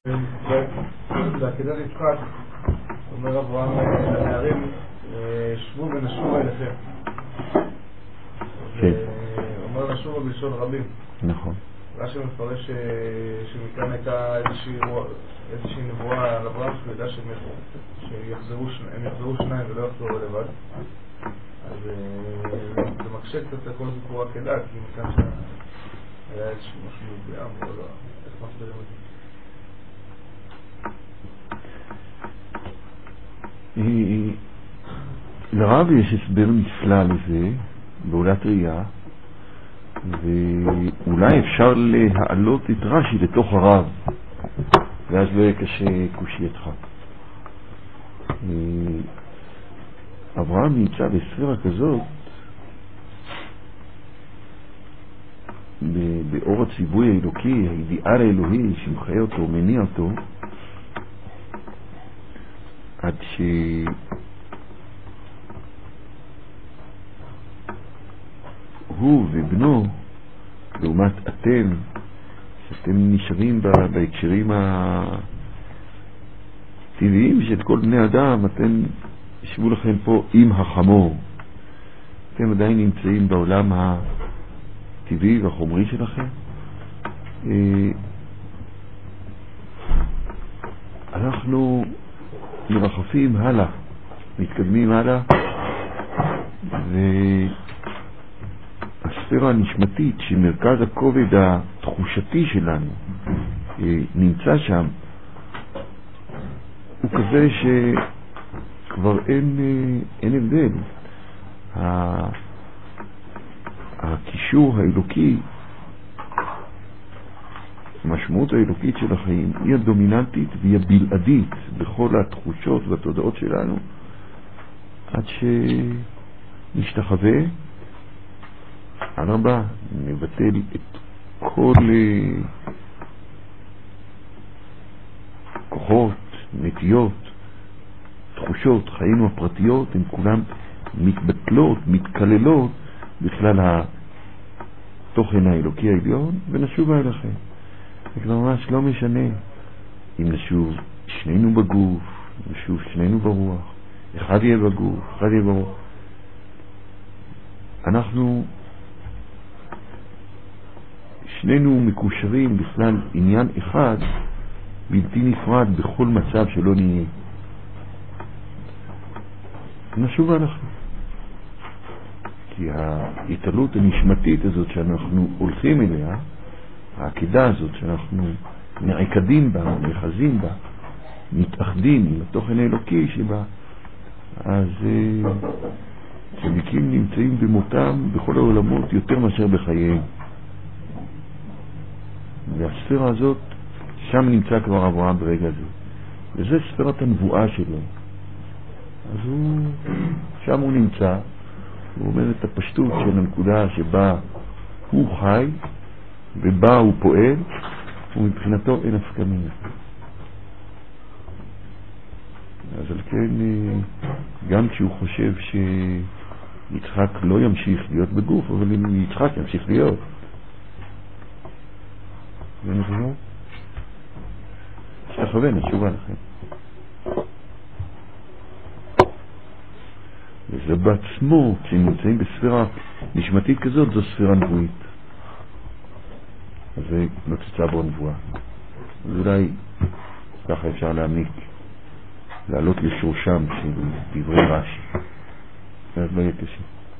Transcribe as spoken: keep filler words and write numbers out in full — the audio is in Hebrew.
בעקדת יצחק אומר אברהם לנערים, שבו ונשוב אליכם. אומר נשובה בלשון רבים. נכון. רש"י מפרש שמכאן הייתה איזושהי נבואה על אברהם שידע שהם יחזרו שניים ולא יחזרו לבד. אז זה מקשה קצת לכל סיפור עקדה, כי מכאן היה איזשהו משהו בעם או לא, איך מסבירים את זה? לרב יש הסבר נפלא לזה בעולת ראייה, ואולי אפשר להעלות את רש"י לתוך הרב, ואז לא יהיה קשה קושייתך. אברהם נמצא בספירה כזאת באור הציווי האלוקי, האידיאל האלוהי שמחיה אותו, מניע אותו, עד שהוא ובנו, לעומת אתם, שאתם נשארים בהקשרים הטבעיים של כל בני אדם, אתם ישבו לכם פה עם החמור. אתם עדיין נמצאים בעולם הטבעי והחומרי שלכם. אנחנו מרחפים הלאה, מתקדמים הלאה, והספירה הנשמתית שמרכז הכובד התחושתי שלנו נמצא שם, הוא כזה שכבר אין, אין הבדל. הקישור האלוקי, המשמעות האלוקית של החיים היא הדומיננטית והיא הבלעדית בכל התחושות והתודעות שלנו, עד שנשתחווה על רבה, נבטל את כל כוחות, נטיות, תחושות, חיינו הפרטיות, הן כולן מתבטלות, מתכללות בכלל התוכן האלוקי העליון, ונשוב אליכם. זה כבר ממש לא משנה אם נשוב שנינו בגוף, נשוב שנינו ברוח, אחד יהיה בגוף, אחד יהיה ברוח. אנחנו שנינו מקושרים בכלל עניין אחד בלתי נפרד בכל מצב שלא נהיה. נשוב אנחנו. כי ההתעלות הנשמתית הזאת שאנחנו הולכים אליה, העקידה הזאת שאנחנו נעקדים בה, נחזים בה, מתאחדים עם התוכן האלוקי שבה, אז צדיקים נמצאים במותם בכל העולמות יותר מאשר בחייהם. והספירה הזאת, שם נמצא כבר אברהם ברגע הזה. וזה ספירת הנבואה שלו. אז הוא, שם הוא נמצא, הוא אומר את הפשטות של הנקודה שבה הוא חי, ובה הוא פועל, ומבחינתו אין הפקמים. אז על כן, גם כשהוא חושב שיצחק לא ימשיך להיות בגוף, אבל אם יצחק ימשיך להיות. זה נכון? שתכוון, התשובה לכם. וזה בעצמו, כשנמצאים בספירה נשמתית כזאת, זו ספירה נבואית. אז זה נוצצה בו נבואה. אז אולי ככה אפשר להעמיק, לעלות לשורשם של דברי רש"י. אז לא יהיה קשה.